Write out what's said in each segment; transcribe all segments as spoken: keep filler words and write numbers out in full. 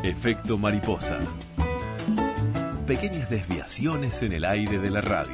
Efecto mariposa. Pequeñas desviaciones en el aire de la radio.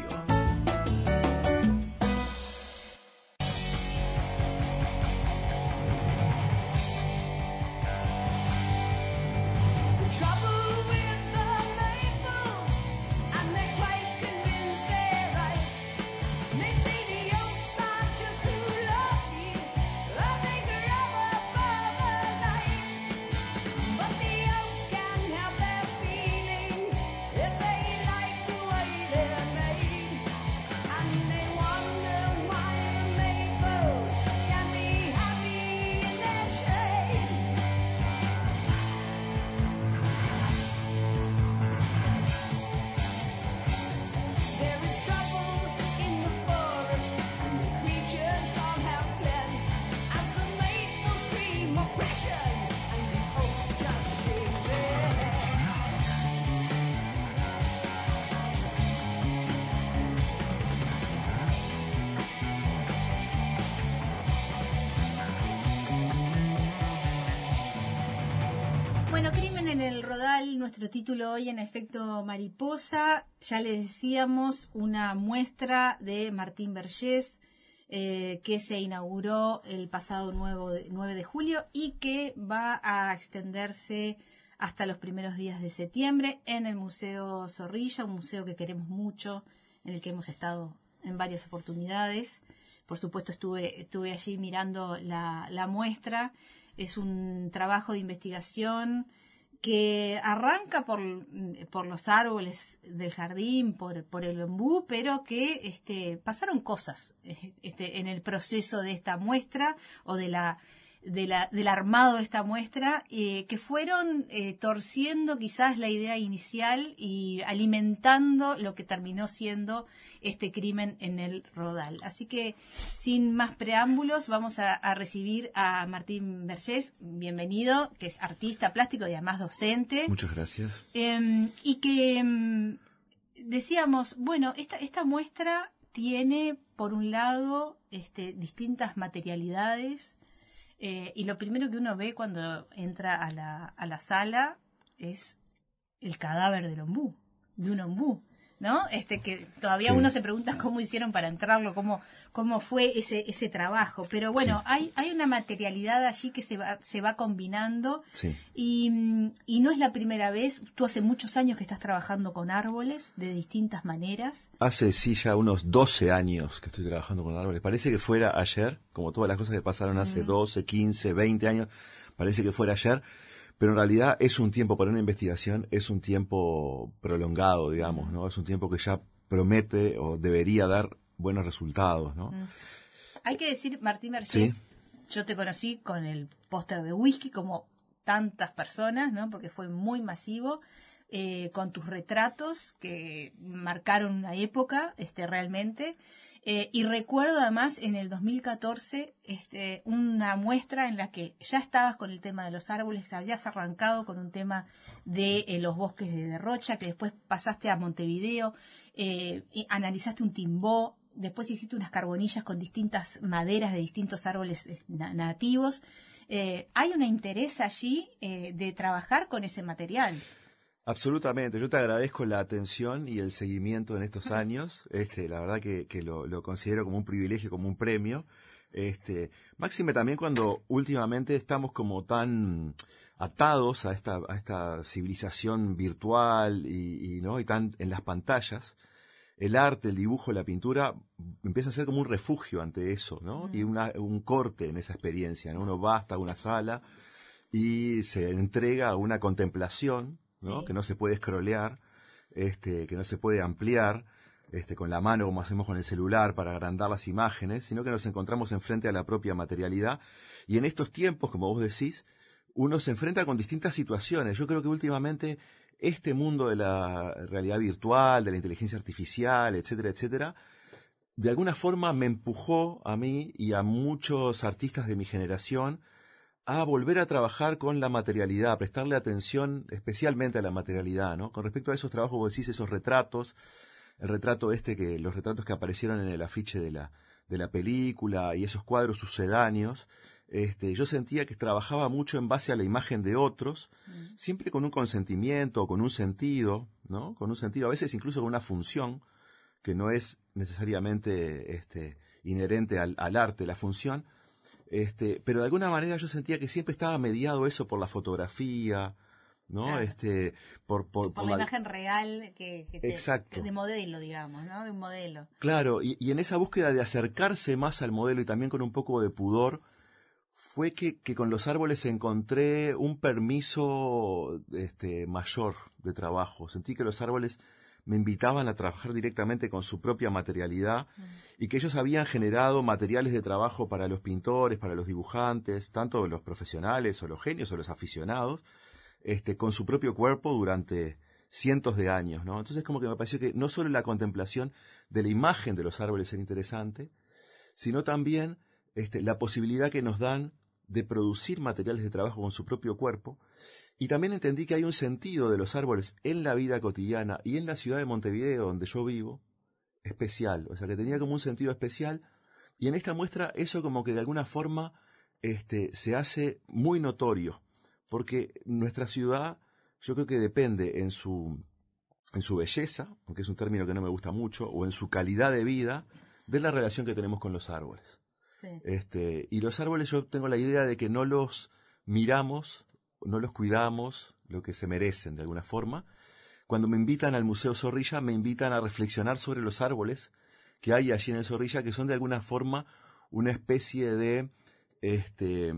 Bueno, Crimen en el Rodal, nuestro título hoy en Efecto Mariposa. Ya les decíamos, una muestra de Martín Vergés eh, que se inauguró el pasado nueve de julio y que va a extenderse hasta los primeros días de septiembre en el Museo Zorrilla, un museo que queremos mucho, en el que hemos estado en varias oportunidades. Por supuesto, estuve, estuve allí mirando la, la muestra. Es un trabajo de investigación que arranca por, por los árboles del jardín, por, por el bambú, pero que este, pasaron cosas este, en el proceso de esta muestra o de la, de la, del armado de esta muestra, eh, que fueron eh, torciendo quizás la idea inicial y alimentando lo que terminó siendo este Crimen en el Rodal. Así que, sin más preámbulos, vamos a, a recibir a Martín Vergés. Bienvenido, que es artista plástico y además docente. Muchas gracias. Eh, y que eh, decíamos, bueno, esta, esta muestra tiene, por un lado, este, distintas materialidades. Eh, y lo primero que uno ve cuando entra a la, a la sala es el cadáver del ombú, de un ombú, ¿no? Este que todavía sí. Uno se pregunta cómo hicieron para entrarlo, cómo, cómo fue ese, ese trabajo. Pero bueno, sí. hay, hay una materialidad allí que se va, se va combinando. Sí. Y, y no es la primera vez. Tú hace muchos años que estás trabajando con árboles de distintas maneras. Hace sí ya unos doce años que estoy trabajando con árboles. Parece que fuera ayer, como todas las cosas que pasaron hace mm. doce, quince, veinte años. Parece que fuera ayer. Pero en realidad es un tiempo para una investigación, es un tiempo prolongado, digamos, ¿no? Es un tiempo que ya promete o debería dar buenos resultados, ¿no? Mm. Hay que decir, Martín Vergés, ¿sí? Yo te conocí con el póster de whisky, como tantas personas, ¿no? Porque fue muy masivo, eh, con tus retratos que marcaron una época, este, realmente. Eh, y recuerdo además en el dos mil catorce este, una muestra en la que ya estabas con el tema de los árboles, habías arrancado con un tema de eh, los bosques de Derrocha, que después pasaste a Montevideo, eh, y analizaste un timbó, después hiciste unas carbonillas con distintas maderas de distintos árboles eh, nativos. Eh, hay un interés allí eh, de trabajar con ese material. Absolutamente, yo te agradezco la atención y el seguimiento en estos años, este, la verdad que, que lo, lo considero como un privilegio, como un premio, este, máxime también cuando últimamente estamos como tan atados a esta, a esta civilización virtual y, y, ¿no? y tan en las pantallas. El arte, el dibujo, la pintura empieza a ser como un refugio ante eso, ¿no? Mm. Y una, un corte en esa experiencia, ¿no? Uno va hasta una sala y se entrega a una contemplación, ¿no? Sí. Que no se puede scrollear, este, que no se puede ampliar, este, con la mano como hacemos con el celular para agrandar las imágenes, sino que nos encontramos enfrente a la propia materialidad. Y en estos tiempos, como vos decís, uno se enfrenta con distintas situaciones. Yo creo que últimamente este mundo de la realidad virtual, de la inteligencia artificial, etcétera, etcétera, de alguna forma me empujó a mí y a muchos artistas de mi generación a volver a trabajar con la materialidad, a prestarle atención especialmente a la materialidad, ¿no? Con respecto a esos trabajos, vos decís esos retratos, el retrato este que, los retratos que aparecieron en el afiche de la, de la película y esos cuadros sucedáneos, Este, yo sentía que trabajaba mucho en base a la imagen de otros, mm. siempre con un consentimiento, con un sentido, ¿no? Con un sentido, a veces incluso con una función, que no es necesariamente este, inherente al, al arte, la función, este, pero de alguna manera yo sentía que siempre estaba mediado eso por la fotografía, ¿no? Claro. Este, por, por, por, por la, la imagen real que, que te, exacto. de modelo, digamos, ¿no? De un modelo. Claro, y, y en esa búsqueda de acercarse más al modelo y también con un poco de pudor, fue que, que con los árboles encontré un permiso este, mayor de trabajo. Sentí que los árboles me invitaban a trabajar directamente con su propia materialidad mm. y que ellos habían generado materiales de trabajo para los pintores, para los dibujantes, tanto los profesionales o los genios o los aficionados, este, con su propio cuerpo durante cientos de años, ¿no? Entonces como que me pareció que no solo la contemplación de la imagen de los árboles era interesante, sino también este, la posibilidad que nos dan de producir materiales de trabajo con su propio cuerpo. Y también entendí que hay un sentido de los árboles en la vida cotidiana y en la ciudad de Montevideo, donde yo vivo, especial. O sea, que tenía como un sentido especial. Y en esta muestra eso como que de alguna forma este, se hace muy notorio. Porque nuestra ciudad, yo creo que depende en su, en su belleza, aunque es un término que no me gusta mucho, o en su calidad de vida, de la relación que tenemos con los árboles. Sí. Este, y los árboles yo tengo la idea de que no los miramos, no los cuidamos lo que se merecen de alguna forma. Cuando me invitan al Museo Zorrilla, me invitan a reflexionar sobre los árboles que hay allí en el Zorrilla, que son de alguna forma una especie de, este,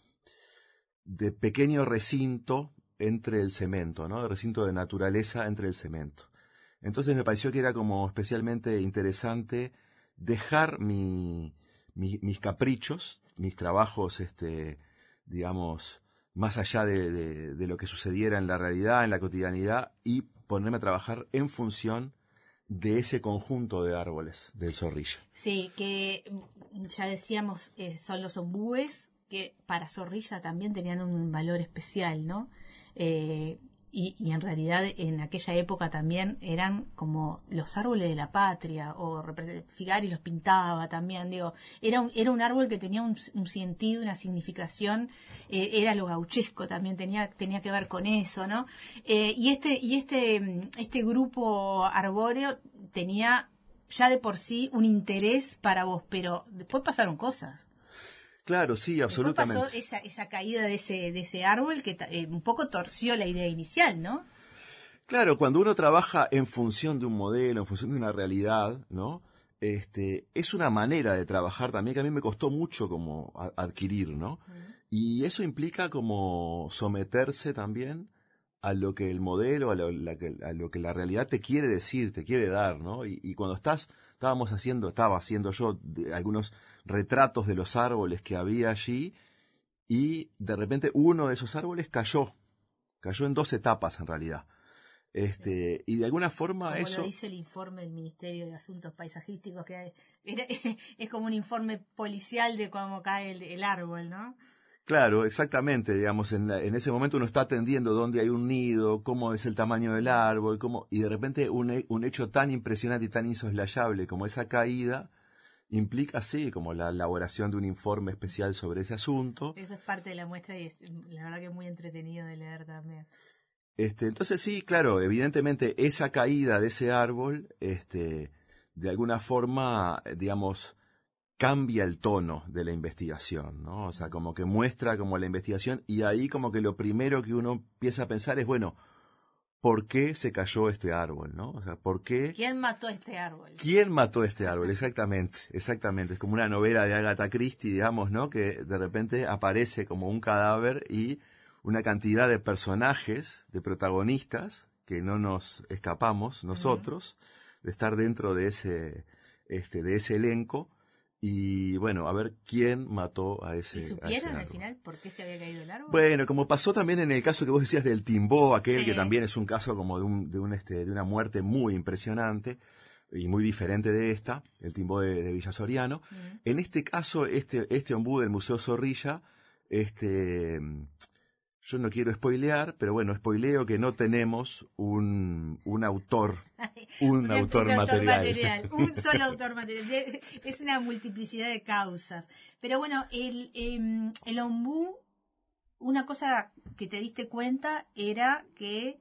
de pequeño recinto entre el cemento, ¿no? De recinto de naturaleza entre el cemento. Entonces me pareció que era como especialmente interesante dejar mi, mi, mis caprichos, mis trabajos, este, digamos, más allá de, de, de lo que sucediera en la realidad, en la cotidianidad, y ponerme a trabajar en función de ese conjunto de árboles del Zorrilla. Sí, que ya decíamos, eh, son los ombúes, que para Zorrilla también tenían un valor especial, ¿no? Eh, y, y en realidad en aquella época también eran como los árboles de la patria, o Figari los pintaba también, digo, era un, era un árbol que tenía un, un sentido, una significación, eh, era lo gauchesco también, tenía, tenía que ver con eso, ¿no? Eh, y este, y este, este grupo arbóreo tenía ya de por sí un interés para vos, pero después pasaron cosas. Claro, sí, absolutamente. Después pasó esa, esa caída de ese, de ese árbol que eh, un poco torció la idea inicial, ¿no? Claro, cuando uno trabaja en función de un modelo, en función de una realidad, ¿no? Este, es una manera de trabajar también que a mí me costó mucho como a, adquirir, ¿no? Uh-huh. Y eso implica como someterse también a lo que el modelo, a lo, la, a lo que la realidad te quiere decir, te quiere dar, ¿no? Y, y cuando estás, estábamos haciendo, estaba haciendo yo de, algunos retratos de los árboles que había allí, y de repente uno de esos árboles cayó, cayó en dos etapas en realidad. Este, y de alguna forma como eso... Como lo dice el informe del Ministerio de Asuntos Paisajísticos, que era, es como un informe policial de cómo cae el, el árbol, ¿no? Claro, exactamente, digamos, en, la, en ese momento uno está atendiendo dónde hay un nido, cómo es el tamaño del árbol, cómo, y de repente un, un hecho tan impresionante y tan insoslayable como esa caída implica, sí, como la elaboración de un informe especial sobre ese asunto. Eso es parte de la muestra y es, la verdad que es muy entretenido de leer también. Este, entonces sí, claro, evidentemente esa caída de ese árbol, este, de alguna forma, digamos, cambia el tono de la investigación, ¿no? O sea, como que muestra como la investigación, y ahí como que lo primero que uno empieza a pensar es, bueno, ¿por qué se cayó este árbol, no? O sea, ¿por qué? ¿Quién mató este árbol? ¿Quién mató este árbol? Exactamente, exactamente. Es como una novela de Agatha Christie, digamos, ¿no? Que de repente aparece como un cadáver y una cantidad de personajes, de protagonistas, que no nos escapamos nosotros, uh-huh. de estar dentro de ese, este, de ese elenco. Y bueno, a ver quién mató a ese, ¿Y supieron a ese al final por qué se había caído el árbol? Bueno, como pasó también en el caso que vos decías del timbó, aquel sí. que también es un caso como de un, de un este, de una muerte muy impresionante y muy diferente de esta, el timbó de, de Villa Soriano. Uh-huh. En este caso, este, este ombú del Museo Zorrilla, este yo no quiero spoilear, pero bueno, spoileo que no tenemos un, un autor, un, un autor, autor material. material. Un solo autor material. Es una multiplicidad de causas. Pero bueno, el, el, el ombú, una cosa que te diste cuenta era que,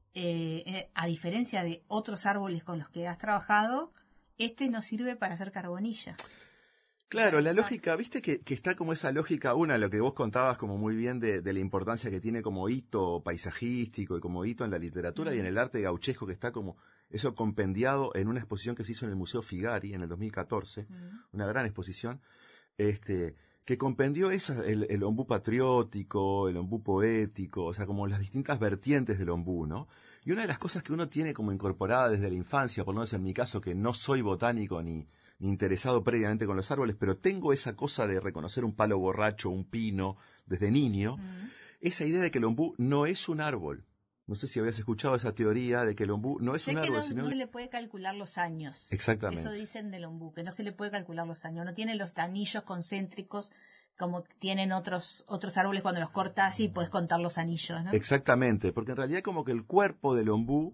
eh, a diferencia de otros árboles con los que has trabajado, este no sirve para hacer carbonilla. Claro, la lógica, viste que, que está como esa lógica, una, lo que vos contabas como muy bien de, de la importancia que tiene como hito paisajístico y como hito en la literatura mm. y en el arte gauchesco, que está como eso compendiado en una exposición que se hizo en el Museo Figari en el dos mil catorce, mm. una gran exposición, este que compendió esa, el, el ombú patriótico, el ombú poético, o sea, como las distintas vertientes del ombú, ¿no? Y una de las cosas que uno tiene como incorporada desde la infancia, por lo menos en mi caso, que no soy botánico ni ni interesado previamente con los árboles, pero tengo esa cosa de reconocer un palo borracho, un pino, desde niño, mm. esa idea de que el ombú no es un árbol. No sé si habías escuchado esa teoría de que el ombú no es sé un que árbol, no, sino... no se le puede calcular los años. Exactamente. Eso dicen del ombú, que no se le puede calcular los años. No tiene los anillos concéntricos como tienen otros otros árboles cuando los cortas y puedes contar los anillos, ¿no? Exactamente, porque en realidad como que el cuerpo del ombú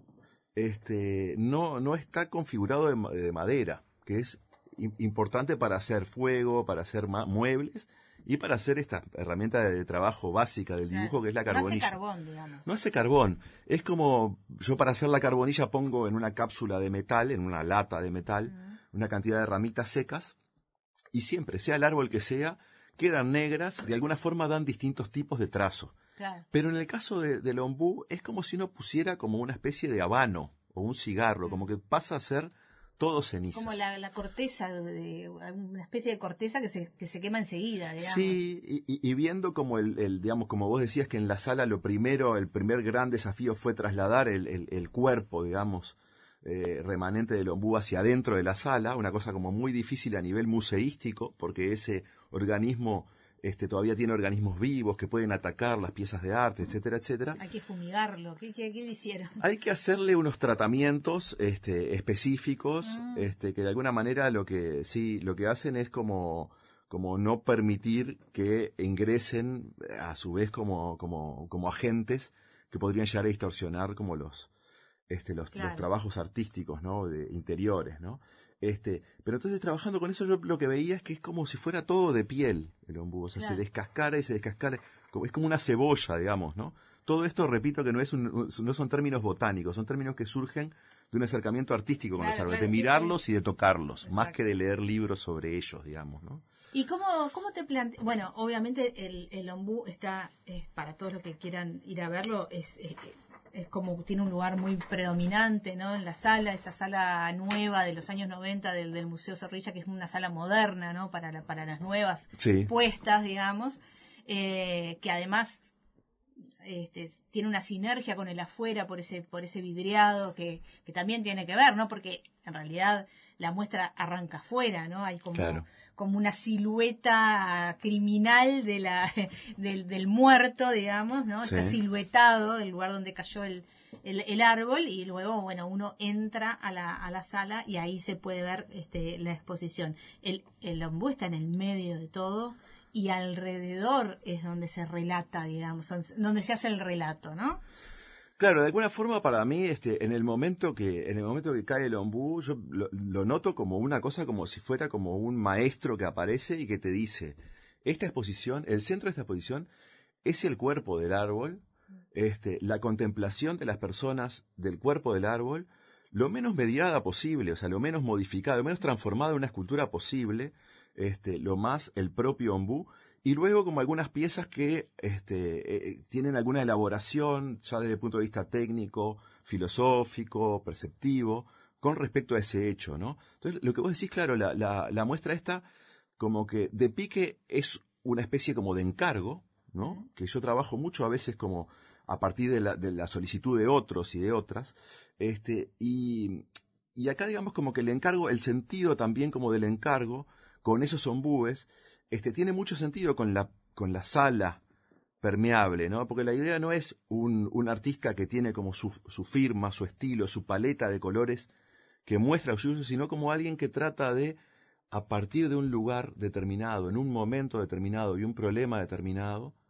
este, no, no está configurado de, de madera, que es importante para hacer fuego, para hacer muebles y para hacer esta herramienta de trabajo básica del dibujo, claro, que es la carbonilla. No hace carbón, digamos. No hace carbón. Es como, yo para hacer la carbonilla pongo en una cápsula de metal, en una lata de metal, uh-huh. una cantidad de ramitas secas y siempre, sea el árbol que sea, quedan negras, de alguna forma dan distintos tipos de trazo. Claro. Pero en el caso de, del ombú es como si uno pusiera como una especie de habano o un cigarro, uh-huh. como que pasa a ser todo ceniza. Como la, la corteza, de, una especie de corteza que se, que se quema enseguida, digamos. Sí, y, y viendo como el, el, digamos, como vos decías que en la sala lo primero, el primer gran desafío fue trasladar el, el, el cuerpo, digamos, eh, remanente del ombú hacia adentro de la sala, una cosa como muy difícil a nivel museístico, porque ese organismo este, todavía tiene organismos vivos que pueden atacar las piezas de arte, etcétera, etcétera. Hay que fumigarlo. ¿Qué, qué, qué le hicieron? Hay que hacerle unos tratamientos este, específicos, mm. este, que de alguna manera lo que sí, lo que hacen es como, como no permitir que ingresen a su vez como, como, como agentes que podrían llegar a distorsionar como los, este, los, claro. los trabajos artísticos, ¿no? De interiores, ¿no? Este, pero entonces trabajando con eso yo lo que veía es que es como si fuera todo de piel el ombú, o sea, claro. se descascara y se descascara, es como una cebolla, digamos, ¿no? Todo esto, repito, que no es un, no son términos botánicos, son términos que surgen de un acercamiento artístico con claro, los árboles, claro, de mirarlos sí, sí. y de tocarlos, Exacto. más que de leer libros sobre ellos, digamos, ¿no? ¿Y cómo, cómo te planteas? Bueno, obviamente el, el ombú está, es, para todos los que quieran ir a verlo, es... es es como tiene un lugar muy predominante, ¿no? En la sala, esa sala nueva de los años noventa del, del Museo Zorrilla, que es una sala moderna, ¿no? Para, la, para las nuevas sí. puestas, digamos, eh, que además este, tiene una sinergia con el afuera por ese por ese vidriado que, que también tiene que ver, ¿no? Porque en realidad la muestra arranca afuera, ¿no? Hay como... Claro. como una silueta criminal de la del, del muerto, digamos, ¿no? Sí. Está siluetado el lugar donde cayó el, el, el árbol y luego, bueno, uno entra a la, a la sala y ahí se puede ver este, la exposición. El, el ombú está en el medio de todo y alrededor es donde se relata, digamos, donde se hace el relato, ¿no? Claro, de alguna forma para mí, este, en el momento que, en el momento que cae el ombú, yo lo, lo noto como una cosa, como si fuera como un maestro que aparece y que te dice, esta exposición, el centro de esta exposición es el cuerpo del árbol, este, la contemplación de las personas del cuerpo del árbol, lo menos mediada posible, o sea, lo menos modificada, lo menos transformada en una escultura posible, este, lo más el propio ombú. Y luego como algunas piezas que este, eh, tienen alguna elaboración, ya desde el punto de vista técnico, filosófico, perceptivo, con respecto a ese hecho, ¿no? Entonces, lo que vos decís, claro, la, la, la muestra esta, como que de pique es una especie como de encargo, ¿no? Que yo trabajo mucho a veces como a partir de la, de la solicitud de otros y de otras, este, y, y acá digamos como que el encargo, el sentido también como del encargo, con esos ombúes, Este, tiene mucho sentido con la, con la sala permeable, ¿no? Porque la idea no es un, un artista que tiene como su, su firma, su estilo, su paleta de colores que muestra su uso, sino como alguien que trata de, a partir de un lugar determinado, en un momento determinado y un problema determinado,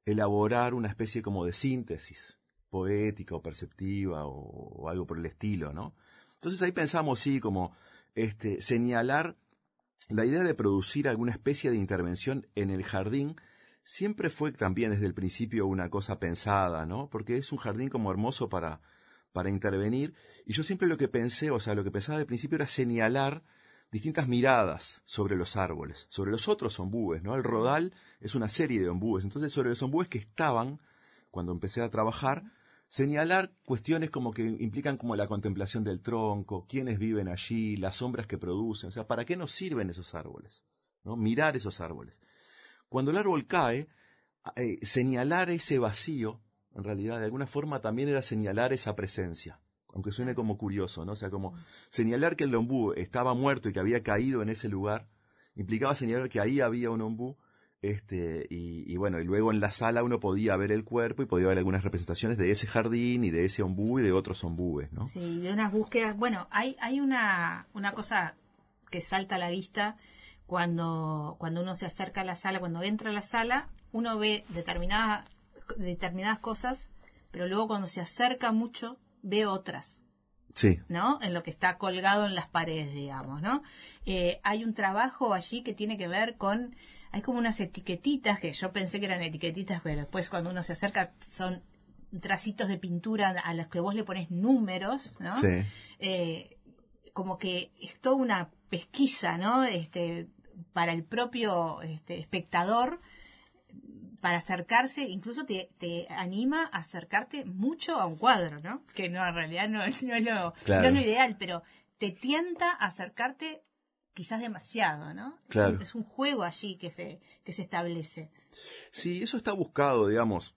elaborar una especie como de síntesis poética o perceptiva o, o algo por el estilo, ¿no? Entonces ahí pensamos, sí, como este, señalar la idea de producir alguna especie de intervención en el jardín. Siempre fue también desde el principio una cosa pensada, ¿no? Porque es un jardín como hermoso para, para intervenir. Y yo siempre lo que pensé, o sea, lo que pensaba de principio era señalar distintas miradas sobre los árboles, sobre los otros ombúes, ¿no? El rodal es una serie de ombúes. Entonces, sobre los ombúes que estaban, cuando empecé a trabajar, señalar cuestiones como que implican como la contemplación del tronco, quiénes viven allí, las sombras que producen. O sea, ¿para qué nos sirven esos árboles? ¿No? Mirar esos árboles. Cuando el árbol cae, eh, señalar ese vacío, en realidad, de alguna forma también era señalar esa presencia, aunque suene como curioso, ¿no? O sea, como señalar que el ombú estaba muerto y que había caído en ese lugar, implicaba señalar que ahí había un ombú, este, y, y bueno, y luego en la sala uno podía ver el cuerpo y podía ver algunas representaciones de ese jardín y de ese ombú y de otros ombúes, ¿no? Sí, de unas búsquedas. Bueno, hay, hay una, una cosa que salta a la vista. Cuando, cuando uno se acerca a la sala, cuando entra a la sala, uno ve determinadas, determinadas cosas, pero luego cuando se acerca mucho, ve otras. Sí. ¿No? En lo que está colgado en las paredes, digamos, ¿no? Eh, hay un trabajo allí que tiene que ver con, hay como unas etiquetitas, que yo pensé que eran etiquetitas, pero después cuando uno se acerca son tracitos de pintura a los que vos le pones números, ¿no? Sí. Eh, como que es toda una pesquisa, ¿no? Este, para el propio este, espectador, para acercarse, incluso te, te anima a acercarte mucho a un cuadro, ¿no? Que no, en realidad no, no, es, lo, Claro. no es lo ideal, pero te tienta a acercarte quizás demasiado, ¿no? Claro. Es, un, es un juego allí que se, que se establece. Sí, eso está buscado, digamos.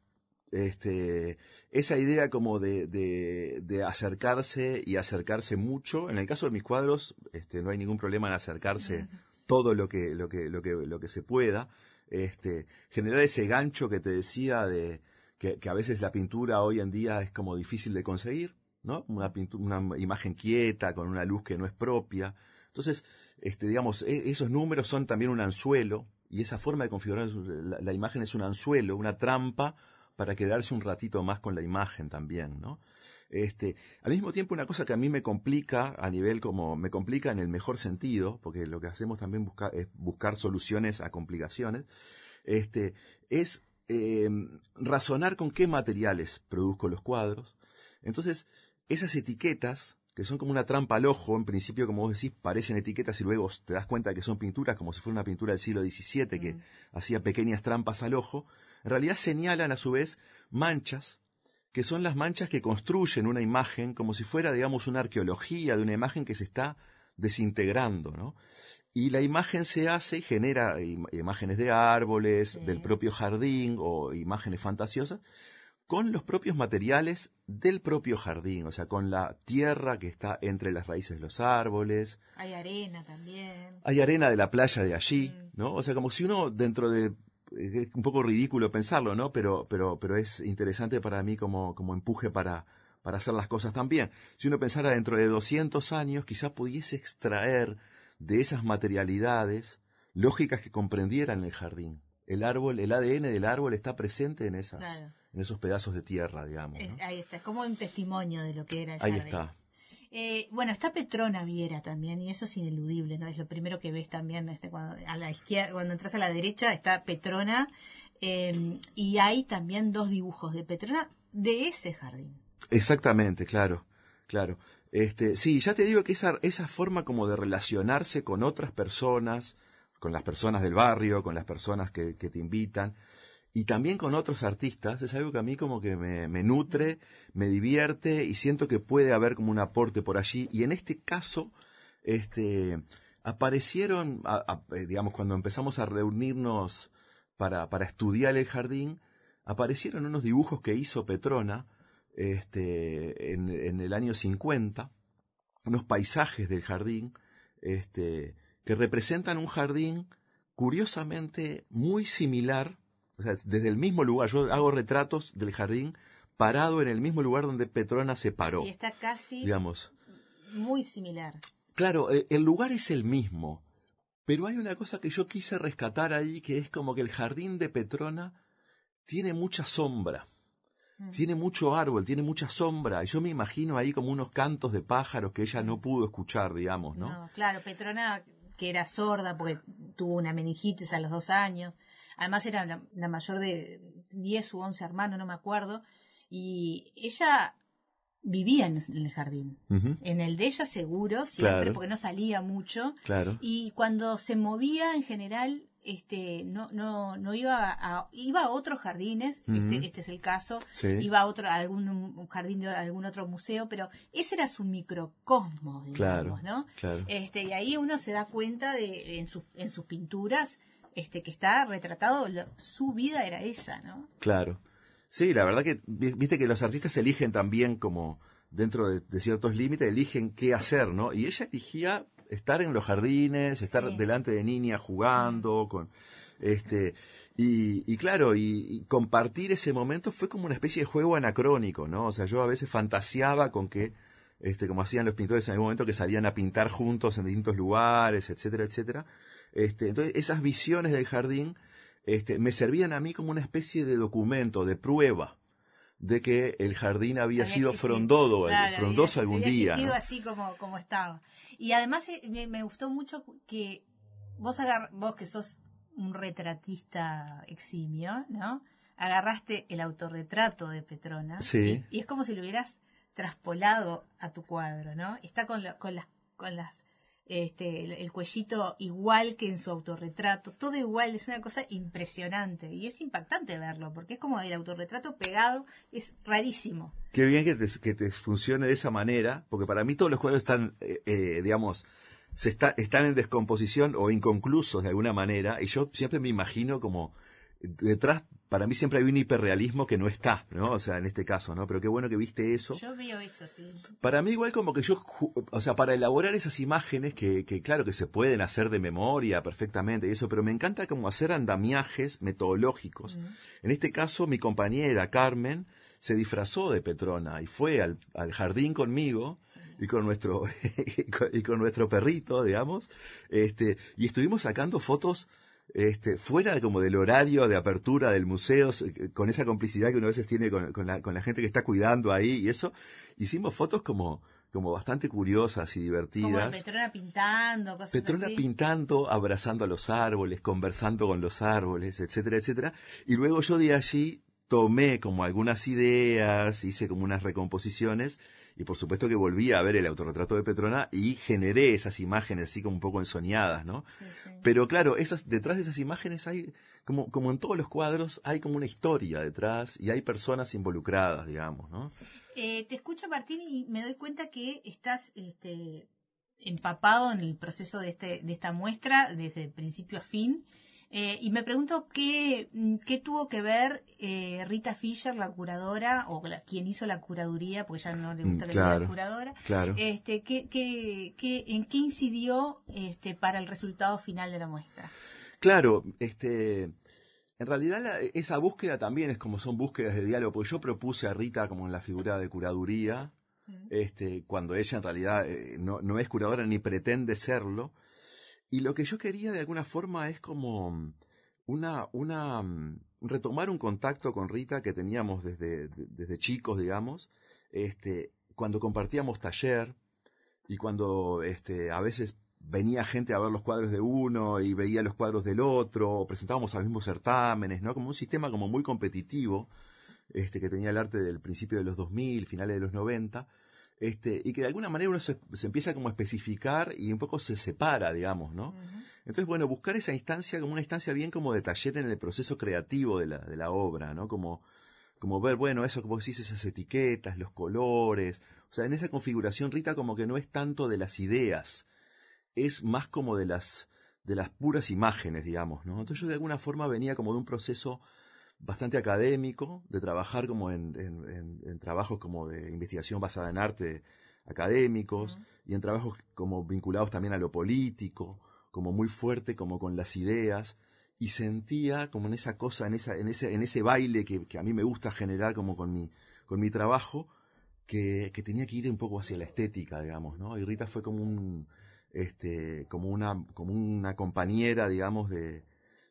Este, esa idea como de, de, de acercarse y acercarse mucho. En el caso de mis cuadros, este, no hay ningún problema en acercarse uh-huh. todo lo que, lo que, lo que, lo que se pueda. Este, generar ese gancho que te decía de que, que a veces la pintura hoy en día es como difícil de conseguir, ¿no? Una pintura, una imagen quieta con una luz que no es propia. Entonces, este, digamos, e- esos números son también un anzuelo y esa forma de configurar la, la imagen es un anzuelo, una trampa para quedarse un ratito más con la imagen también, ¿no? Este, al mismo tiempo una cosa que a mí me complica a nivel como, me complica en el mejor sentido, porque lo que hacemos también busca, es buscar soluciones a complicaciones, este, es eh, razonar con qué materiales produzco los cuadros. Entonces, esas etiquetas, que son como una trampa al ojo, en principio, como vos decís, parecen etiquetas y luego te das cuenta que son pinturas, como si fuera una pintura del siglo diecisiete que mm. hacía pequeñas trampas al ojo, en realidad señalan a su vez manchas, que son las manchas que construyen una imagen como si fuera, digamos, una arqueología de una imagen que se está desintegrando, ¿no? Y la imagen se hace y genera im- imágenes de árboles, sí. del propio jardín o imágenes fantasiosas, con los propios materiales del propio jardín, o sea, con la tierra que está entre las raíces de los árboles. Hay arena también. Hay arena de la playa de allí, mm. ¿no? O sea, como si uno dentro de... Es un poco ridículo pensarlo, ¿no? Pero, pero, pero es interesante para mí como, como empuje para, para hacer las cosas también. Si uno pensara dentro de doscientos años, quizá pudiese extraer de esas materialidades lógicas que comprendieran el jardín. El árbol, el A D N del árbol está presente en esas, claro. en esos pedazos de tierra, digamos, ¿no? Es, ahí está, es como un testimonio de lo que era el ahí jardín. Está. Eh, bueno, está Petrona Viera también, y eso es ineludible, ¿no? Es lo primero que ves también, este, cuando, a la izquierda, cuando entras a la derecha está Petrona, eh, y hay también dos dibujos de Petrona de ese jardín. Exactamente, claro, claro. Este, sí, ya te digo que esa, esa forma como de relacionarse con otras personas, con las personas del barrio, con las personas que, que te invitan, y también con otros artistas, es algo que a mí como que me, me nutre, me divierte y siento que puede haber como un aporte por allí. Y en este caso, este, aparecieron, a, a, digamos, cuando empezamos a reunirnos para, para estudiar el jardín, aparecieron unos dibujos que hizo Petrona este, en, en el año cincuenta, unos paisajes del jardín este, que representan un jardín curiosamente muy similar. O sea, desde el mismo lugar, yo hago retratos del jardín parado en el mismo lugar donde Petrona se paró. Y está casi digamos. muy similar. Claro, el, el lugar es el mismo, pero hay una cosa que yo quise rescatar ahí, que es como que el jardín de Petrona tiene mucha sombra. Tiene mucho árbol, tiene mucha sombra. Y yo me imagino ahí como unos cantos de pájaros que ella no pudo escuchar, digamos, ¿no? No, claro, Petrona, que era sorda porque tuvo una meningitis a los dos años. Además era la, la mayor de diez u once hermanos, no me acuerdo. Y ella vivía en el jardín. Uh-huh. En el de ella seguro, siempre, claro. porque no salía mucho. Claro. Y cuando se movía, en general... este no no no iba a iba a otros jardines, uh-huh. este este es el caso, sí. iba a otro a algún un jardín de algún otro museo, pero ese era su microcosmos, digamos, claro, ¿no? Claro. Este y ahí uno se da cuenta de en sus en sus pinturas este que está retratado lo, su vida era esa, ¿no? Claro. Sí, la verdad que viste que los artistas eligen también como dentro de, de ciertos límites eligen qué hacer, ¿no? Y ella elegía estar en los jardines, estar sí. delante de niñas jugando, con este y, y claro, y, y compartir ese momento fue como una especie de juego anacrónico, ¿no? O sea, yo a veces fantaseaba con que, este, como hacían los pintores en algún momento, que salían a pintar juntos en distintos lugares, etcétera, etcétera. Este, entonces, esas visiones del jardín, este, me servían a mí como una especie de documento, de prueba, de que el jardín había, había sido existido. frondoso, claro, frondoso había, algún había día. Había ¿no? así como, como estaba. Y además eh, me, me gustó mucho que vos, agar, vos que sos un retratista eximio, ¿no? Agarraste el autorretrato de Petrona. Sí. Y, y es como si lo hubieras traspolado a tu cuadro, ¿no? Está con, la, con las... Con las Este, el, el cuellito igual que en su autorretrato, todo igual, es una cosa impresionante y es impactante verlo porque es como el autorretrato pegado, es rarísimo. Qué bien que te, que te funcione de esa manera, porque para mí todos los cuadros están, eh, eh, digamos, se está, están en descomposición o inconclusos de alguna manera y yo siempre me imagino como detrás, para mí siempre hay un hiperrealismo que no está, ¿no? O sea, en este caso, ¿no? Pero qué bueno que viste eso. Yo veo eso, sí. Para mí igual como que yo, o sea, para elaborar esas imágenes que, que claro que se pueden hacer de memoria perfectamente y eso, pero me encanta como hacer andamiajes metodológicos. Mm. En este caso, mi compañera Carmen se disfrazó de Petrona y fue al, al jardín conmigo y con nuestro y con nuestro perrito, digamos, este, y estuvimos sacando fotos Este, fuera como del horario de apertura del museo, con esa complicidad que uno a veces tiene con, con, la, con la gente que está cuidando ahí y eso, hicimos fotos como, como bastante curiosas y divertidas. Como de Petrona pintando, cosas Petrona así. pintando, abrazando a los árboles, conversando con los árboles, etcétera, etcétera. Y luego yo de allí tomé como algunas ideas, hice como unas recomposiciones y por supuesto que volví a ver el autorretrato de Petrona y generé esas imágenes así como un poco ensoñadas, ¿no? Sí, sí. Pero claro, esas, detrás de esas imágenes hay, como, como en todos los cuadros, hay como una historia detrás y hay personas involucradas, digamos, ¿no? Eh, te escucho, Martín, y me doy cuenta que estás este, empapado en el proceso de, este, de esta muestra desde principio a fin. Eh, y me pregunto qué, qué tuvo que ver eh, Rita Fischer, la curadora, o la, quien hizo la curaduría, porque ya no le gusta la claro, idea de curadora, claro. este, qué, qué, qué, en qué incidió este, para el resultado final de la muestra. Claro, este, en realidad la, esa búsqueda también es como son búsquedas de diálogo, porque yo propuse a Rita como en la figura de curaduría, mm. este, cuando ella en realidad eh, no, no es curadora ni pretende serlo. Y lo que yo quería de alguna forma es como una, una, retomar un contacto con Rita que teníamos desde, desde chicos, digamos, este, cuando compartíamos taller y cuando este, a veces venía gente a ver los cuadros de uno y veía los cuadros del otro, o presentábamos a los mismos certámenes, ¿no? Como un sistema como muy competitivo, este, que tenía el arte del principio de los dos mil, finales de los noventa. Este, y que de alguna manera uno se, se empieza como a especificar y un poco se separa, digamos, ¿no? Uh-huh. Entonces, bueno, buscar esa instancia como una instancia bien como de taller en el proceso creativo de la, de la obra, ¿no? Como, como ver, bueno, eso como decís, esas etiquetas, los colores. O sea, en esa configuración, Rita como que no es tanto de las ideas, es más como de las, de las puras imágenes, digamos, ¿no? Entonces yo de alguna forma venía como de un proceso bastante académico, de trabajar como en, en, en, en trabajos como de investigación basada en arte académicos, uh-huh. y en trabajos como vinculados también a lo político, como muy fuerte, como con las ideas, y sentía como en esa cosa, en esa, en ese, en ese baile que, que a mí me gusta generar como con mi, con mi trabajo, que, que tenía que ir un poco hacia la estética, digamos, ¿no? Y Rita fue como un, este, como una, como una compañera, digamos, de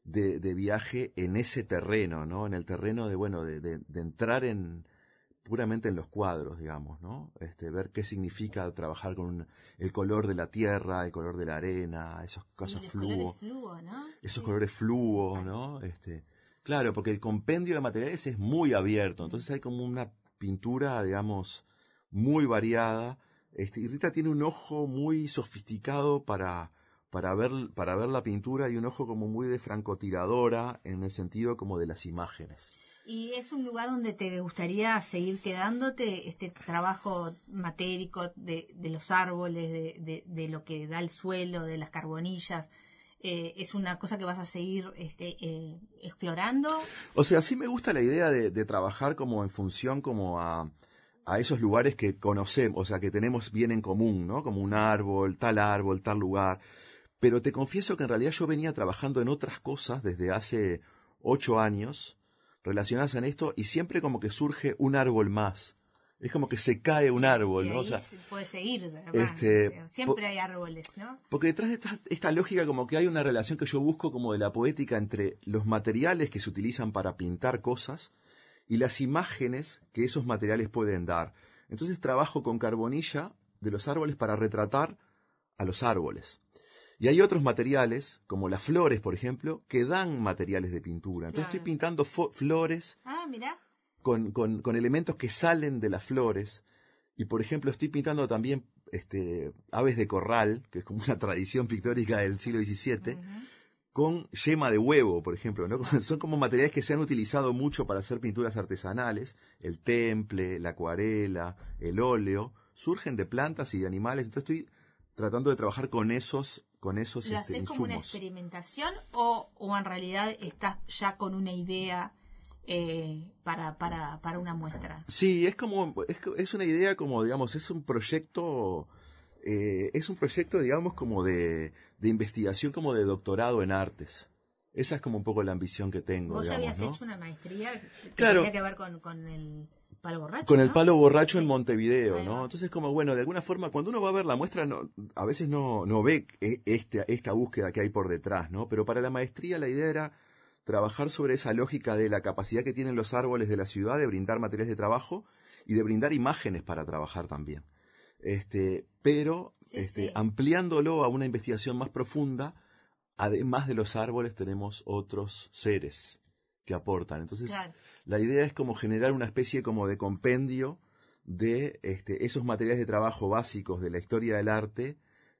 de, de viaje en ese terreno, ¿no? En el terreno de, bueno, de, de, de entrar en puramente en los cuadros, digamos, ¿no? Este, ver qué significa trabajar con un, el color de la tierra, el color de la arena, esos casos fluo, fluo, ¿no? esos Sí. colores fluo, ¿no? Este, claro, porque el compendio de materiales es muy abierto, entonces hay como una pintura, digamos, muy variada. Este, y Rita tiene un ojo muy sofisticado para para ver para ver la pintura y un ojo como muy de francotiradora en el sentido como de las imágenes. ¿Y es un lugar donde te gustaría seguir quedándote, este trabajo matérico de, de los árboles, de, de, de lo que da el suelo, de las carbonillas? Eh, ¿Es una cosa que vas a seguir este, eh, explorando? O sea, sí me gusta la idea de, de trabajar como en función como a, a esos lugares que conocemos, o sea, que tenemos bien en común, ¿no? Como un árbol, tal árbol, tal lugar. Pero te confieso que en realidad yo venía trabajando en otras cosas desde hace ocho años relacionadas en esto y siempre como que surge un árbol más. Es como que se cae un árbol, y ¿no? ahí O sea, se puede seguir, además, este, siempre po- hay árboles, ¿no? porque detrás de esta, esta lógica como que hay una relación que yo busco como de la poética entre los materiales que se utilizan para pintar cosas y las imágenes que esos materiales pueden dar. Entonces trabajo con carbonilla de los árboles para retratar a los árboles. Y hay otros materiales, como las flores, por ejemplo, que dan materiales de pintura. Entonces Claro. estoy pintando fo- flores Ah, mira. con, con, con elementos que salen de las flores. Y por ejemplo estoy pintando también este, aves de corral, que es como una tradición pictórica del siglo diecisiete, Uh-huh. con yema de huevo, por ejemplo, ¿no? Son como materiales que se han utilizado mucho para hacer pinturas artesanales. El temple, la acuarela, el óleo, surgen de plantas y de animales. Entonces estoy tratando de trabajar con esos, con esos ¿Lo este, haces como una insumos. experimentación o, o en realidad estás ya con una idea eh, para, para, para una muestra? Sí, es como, es, es una idea como, digamos, es un proyecto, eh, es un proyecto, digamos, como de, de investigación, como de doctorado en artes. Esa es como un poco la ambición que tengo, Vos ya digamos, habías ¿no? hecho una maestría que Claro. tenía que ver con, con el palo borracho, Con el ¿no? palo borracho en Sí. Montevideo, Ahí ¿no? va. Entonces, como, bueno, de alguna forma, cuando uno va a ver la muestra, no, a veces no, no ve e- este, esta búsqueda que hay por detrás, ¿no? Pero para la maestría la idea era trabajar sobre esa lógica de la capacidad que tienen los árboles de la ciudad de brindar materiales de trabajo y de brindar imágenes para trabajar también. Este, pero Sí, este, sí. ampliándolo a una investigación más profunda, además de los árboles tenemos otros seres que aportan. Entonces, Claro. la idea es como generar una especie como de compendio de este, esos materiales de trabajo básicos de la historia del arte,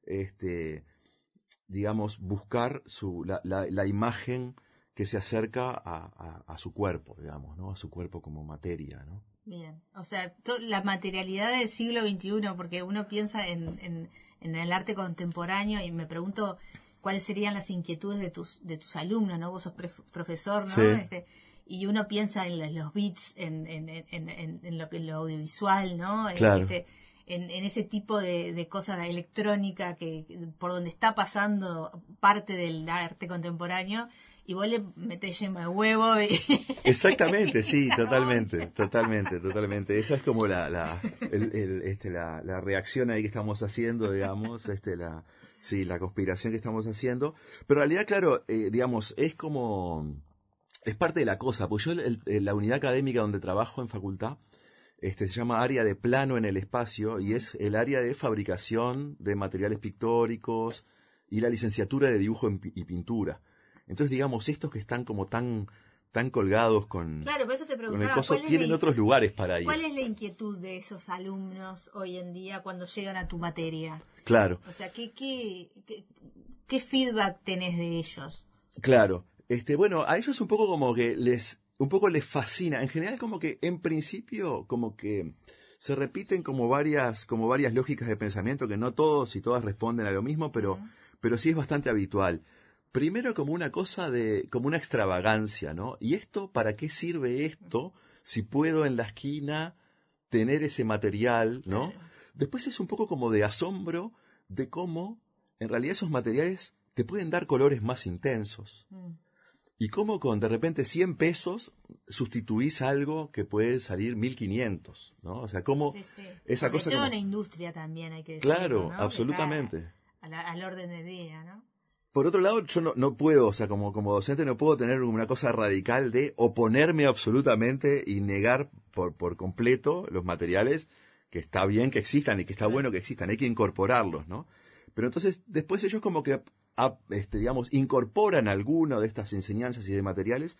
este, digamos, buscar su, la, la, la imagen que se acerca a, a, a su cuerpo, digamos, ¿no? A su cuerpo como materia, ¿no? Bien, o sea, to- la materialidad del siglo veintiuno, porque uno piensa en, en, en el arte contemporáneo y me pregunto cuáles serían las inquietudes de tus de tus alumnos, ¿no? Vos sos pref- profesor, ¿no? Sí. Este, y uno piensa en los, los beats, en, en, en, en, en lo que lo audiovisual, ¿no? En, Claro. este, en, en ese tipo de, de cosas electrónica que que por donde está pasando parte del arte contemporáneo. Y vos le metés yema de huevo y... Exactamente, sí, Carbón. totalmente, totalmente, totalmente. Esa es como la, la, el, el, este, la, la reacción ahí que estamos haciendo, digamos, este, la, sí, la conspiración que estamos haciendo. Pero en realidad, claro, eh, digamos, es como, es parte de la cosa, pues yo, el, el- la unidad académica donde trabajo en facultad, este, se llama área de plano en el espacio y es el área de fabricación de materiales pictóricos y la licenciatura de dibujo en pi- y pintura. Entonces, digamos, estos que están como tan, tan colgados con, Claro, por eso te con el preguntaba, coso, ¿cuál es, tienen la, otros lugares para ir. ¿cuál es la inquietud de esos alumnos hoy en día cuando llegan a tu materia? Claro, O sea, ¿qué, qué, qué, qué feedback tenés de ellos? claro. Este, bueno, a ellos un poco como que les, un poco les fascina. En general, como que en principio, como que se repiten como varias, como varias lógicas de pensamiento que no todos y todas responden a lo mismo, pero, Ujú. pero sí es bastante habitual. Primero como una cosa de, como una extravagancia, ¿no? ¿Y esto, para qué sirve esto si puedo en la esquina tener ese material, ¿no? Claro. Después es un poco como de asombro de cómo en realidad esos materiales te pueden dar colores más intensos. Mm. Y cómo con de repente cien pesos sustituís algo que puede salir mil quinientos, ¿no? O sea, cómo Sí, sí. esa Porque cosa toda como... una industria también, hay que decirlo, Claro, ¿no? absolutamente. Que está a la- al orden del día, ¿no? Por otro lado, yo no, no puedo, o sea, como, como docente no puedo tener una cosa radical de oponerme absolutamente y negar por, por completo los materiales que está bien que existan y que está bueno que existan, hay que incorporarlos, ¿no? Pero entonces después ellos como que, a, este, digamos, incorporan alguna de estas enseñanzas y de materiales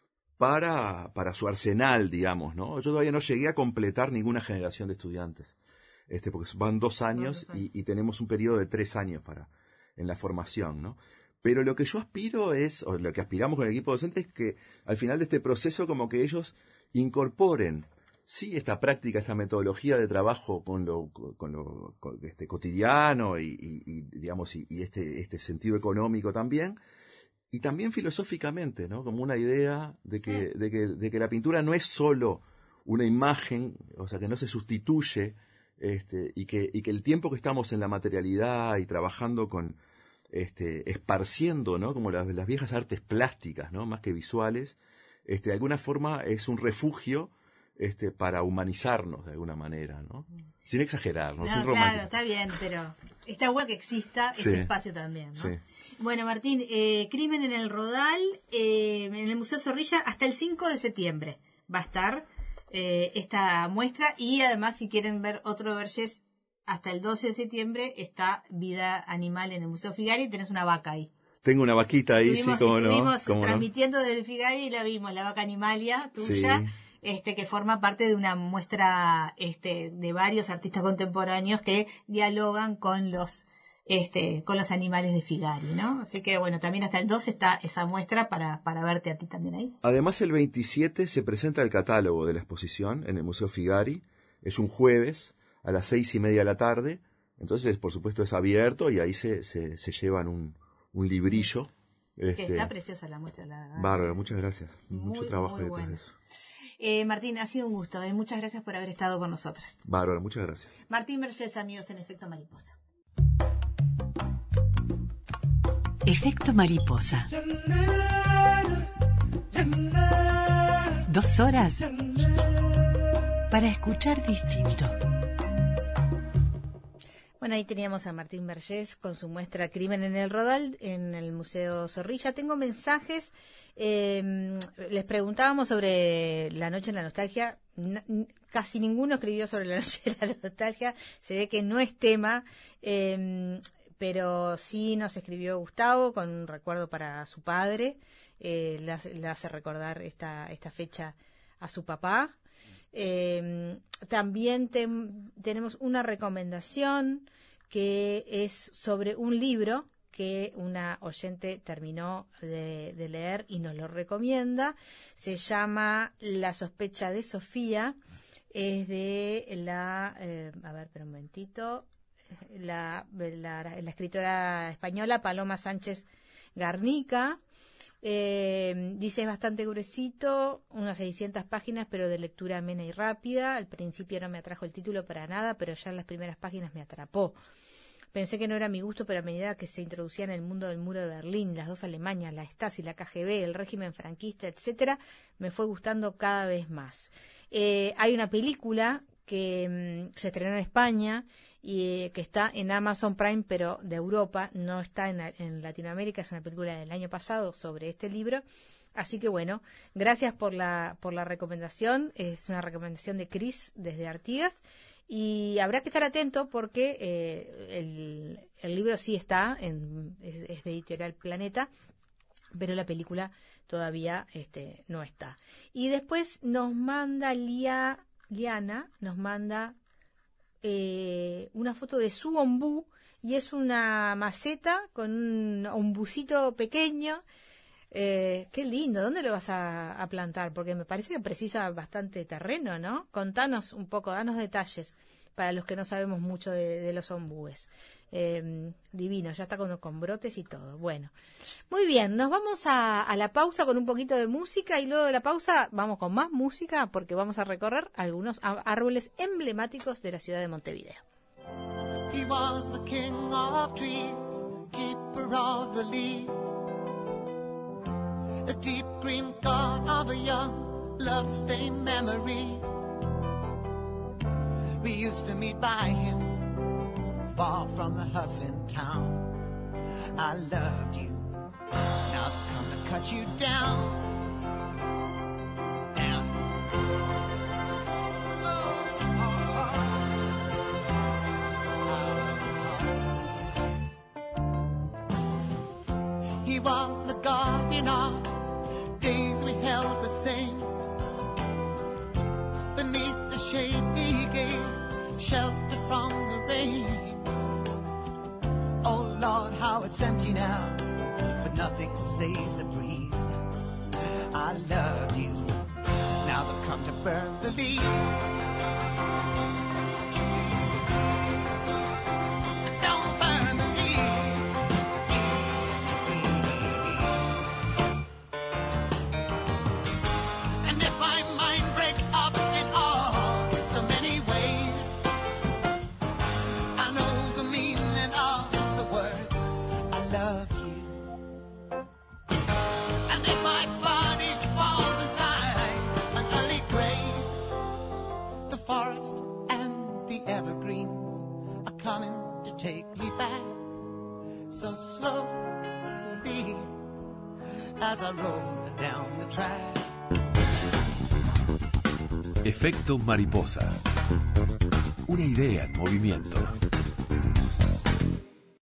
para, para su arsenal, digamos, ¿no? Yo todavía no llegué a completar ninguna generación de estudiantes, este, porque van dos años, dos años. Y, y tenemos un periodo de tres años para en la formación, ¿no? Pero lo que yo aspiro es, o lo que aspiramos con el equipo docente es que al final de este proceso como que ellos incorporen, sí, esta práctica, esta metodología de trabajo con lo, con lo con este, cotidiano y, y, y digamos, y, y este, este sentido económico también, y también filosóficamente, ¿no? Como una idea de que, de que, de que la pintura no es solo una imagen, o sea, que no se sustituye, este, y que, y que el tiempo que estamos en la materialidad y trabajando con, este, esparciendo, ¿no? Como las, las viejas artes plásticas, ¿no? Más que visuales, este, de alguna forma es un refugio, este, para humanizarnos de alguna manera, ¿no? Sin exagerar, ¿no? No, Sin claro, está bien, pero está bueno que exista sí, ese espacio también, ¿no? Sí. Bueno, Martín, eh, Crimen en el Rodal, eh, en el Museo Zorrilla, hasta el cinco de septiembre va a estar eh, esta muestra, y además si quieren ver otro Vergés, hasta el doce de septiembre está Vida Animal en el Museo Figari, tenés una vaca ahí. Tengo una vaquita ahí, estuvimos, sí, cómo no. Estuvimos cómo transmitiendo no. desde el Figari y la vimos, la vaca Animalia tuya, sí. Este, que forma parte de una muestra este, de varios artistas contemporáneos que dialogan con los este, con los animales de Figari, ¿no? Así que bueno, también hasta el doce está esa muestra para, para verte a ti también ahí. Además el veintisiete se presenta el catálogo de la exposición en el Museo Figari, es un jueves a las seis y media de la tarde, entonces por supuesto es abierto y ahí se, se, se llevan un, un librillo. Que este, está preciosa la muestra, la verdad. Bárbaro, muchas gracias. Muy, Mucho trabajo muy detrás bueno. de eso. Eh, Martín, ha sido un gusto. Eh. Muchas gracias por haber estado con nosotros. Bárbaro, muchas gracias. Martín Vergés, amigos, en Efecto Mariposa. Efecto Mariposa. Dos horas para escuchar distinto. Bueno, ahí teníamos a Martín Vergés con su muestra Crimen en el Rodal en el Museo Zorrilla. Tengo mensajes. Eh, les preguntábamos sobre la noche en la nostalgia. No, casi ninguno escribió sobre la noche en la nostalgia. Se ve que no es tema. Eh, pero sí nos escribió Gustavo con un recuerdo para su padre. Eh, le, hace, le hace recordar esta, esta fecha a su papá. Eh, también te, tenemos una recomendación que es sobre un libro que una oyente terminó de, de leer y nos lo recomienda. Se llama La sospecha de Sofía. Es de la, eh, a ver, espera un momentito, la, la, la escritora española Paloma Sánchez Garnica. Eh, dice es bastante gruesito, unas seiscientas páginas, pero de lectura amena y rápida. Al principio no me atrajo el título para nada, pero ya en las primeras páginas me atrapó. Pensé que no era mi gusto, pero a medida que se introducía en el mundo del muro de Berlín, las dos Alemanias, la Stasi, la K G B, el régimen franquista, etcétera, me fue gustando cada vez más. Eh, hay una película que mmm, se estrenó en España y eh, que está en Amazon Prime, pero de Europa, no está en, en Latinoamérica. Es una película del año pasado sobre este libro. Así que bueno, gracias por la por la recomendación. Es una recomendación de Cris desde Artigas. Y habrá que estar atento porque eh, el, el libro sí está, en, es, es de Editorial Planeta, pero la película todavía este, no está. Y después nos manda Lia, Liana, nos manda eh, una foto de su ombú, y es una maceta con un ombucito pequeño. Eh, qué lindo, ¿dónde lo vas a, a plantar? Porque me parece que precisa bastante terreno, ¿no? Contanos un poco, danos detalles para los que no sabemos mucho de, de los ombúes. Eh, divino, ya está con, con brotes y todo. Bueno, muy bien, nos vamos a, a la pausa con un poquito de música, y luego de la pausa vamos con más música porque vamos a recorrer algunos árboles emblemáticos de la ciudad de Montevideo. He was the king of trees, keeper of the leaves, a deep green god of a young, love-stained memory. We used to meet by him, far from the hustling town. I loved you. Now I've come to cut you down. Down. He was the guardian of days we held the same. Beneath the shade he gave shelter from the rain. Oh Lord, how it's empty now, but nothing save the breeze. I loved you, now they've come to burn the leaves. Don't burn the leaves. And if my mind breaks up in all so many ways, I know the meaning of the words I love you. And if my body falls inside an early grave, the forest and the evergreens are coming to take me back. So slowly as I roll down the track. Efecto mariposa. Una idea en movimiento.